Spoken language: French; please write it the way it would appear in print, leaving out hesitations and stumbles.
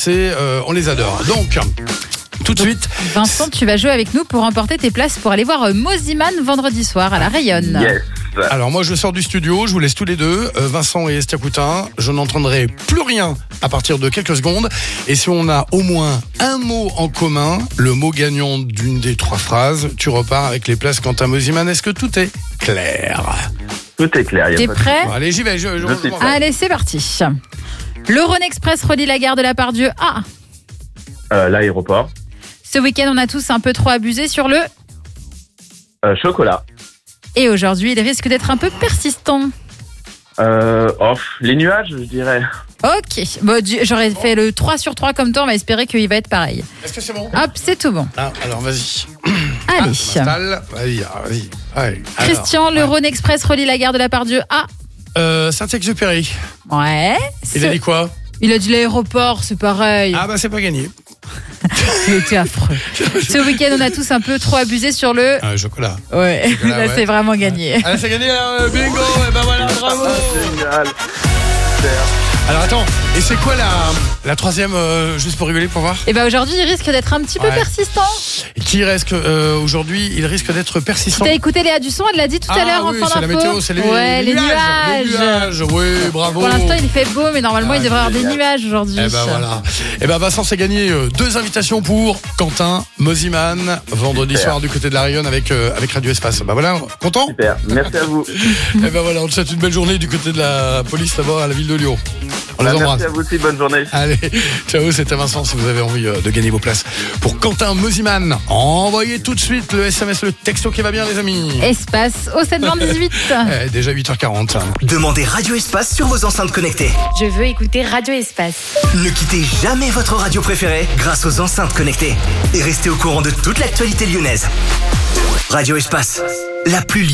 on les adore. Donc, tout de suite. Vincent, tu vas jouer avec nous pour remporter tes places pour aller voir Mosiman vendredi soir à la Rayonne. Yes. Alors moi je sors du studio, je vous laisse tous les deux, Vincent et Estia Coutin. Je n'entendrai plus rien à partir de quelques secondes. Et si on a au moins un mot en commun, le mot gagnant d'une des 3 phrases, tu repars avec les places Quentin Mosiman. Est-ce que tout est clair? Tout est clair. T'es prêt? Bon, allez, j'y vais. Je suis prêt. Allez, c'est parti. Le Rhône Express relie la gare de la Part-Dieu à... L'aéroport. Ce week-end, on a tous un peu trop abusé sur le... Chocolat. Et aujourd'hui, il risque d'être un peu persistant. Les nuages, je dirais. Ok, bon, j'aurais fait le 3 sur 3 comme toi, on va espérer qu'il va être pareil. Est-ce que c'est bon? Hop, c'est tout bon. Ah, alors vas-y. Allez. Vas-y. Allez. Christian, le Rhône Express relie la gare de la Part-Dieu à... Saint-Exupéry. Ouais. Il a dit quoi? Il a dit l'aéroport, c'est pareil. Ah bah c'est pas gagné. C'était affreux. Ce week-end, on a tous un peu trop abusé sur le... Chocolat. Ouais, Chocolat, là ouais. c'est vraiment gagné. Ah, c'est gagné, bingo. Et ben voilà, bravo. Génial. Super. Alors attends, et c'est quoi la troisième, juste pour rigoler, pour voir? Et ben aujourd'hui, il risque d'être un petit peu Ouais. persistant. Et qui reste aujourd'hui, il risque d'être persistant. T'as écouté Léa Dusson, elle l'a dit tout à l'heure oui, en fin c'est la d'info. météo, c'est les nuages. Les nuages, oui, bravo. Pour l'instant, il fait beau, mais normalement, il devrait y avoir des génial. nuages aujourd'hui. Eh ben voilà. Eh ben Vincent s'est gagné 2 invitations pour Quentin Mosiman vendredi Super. soir du côté de la Rayonne avec Radio Espace. Bah voilà, content? Super. Merci à vous. Eh ben voilà, on te souhaite une belle journée du côté de la police là-bas à la ville de Lyon. On les embrasse. Merci à vous aussi. Bonne journée. Allez, ciao, c'était Vincent. Si vous avez envie de gagner vos places pour Quentin Mosiman, envoyez tout de suite le SMS, le texto qui va bien, les amis. Espace au 718. Déjà 8h40. Demandez Radio Espace sur vos enceintes connectées. Je veux écouter Radio Espace. Ne quittez jamais votre radio préférée grâce aux enceintes connectées. Et restez au courant de toute l'actualité lyonnaise. Radio Espace, la plus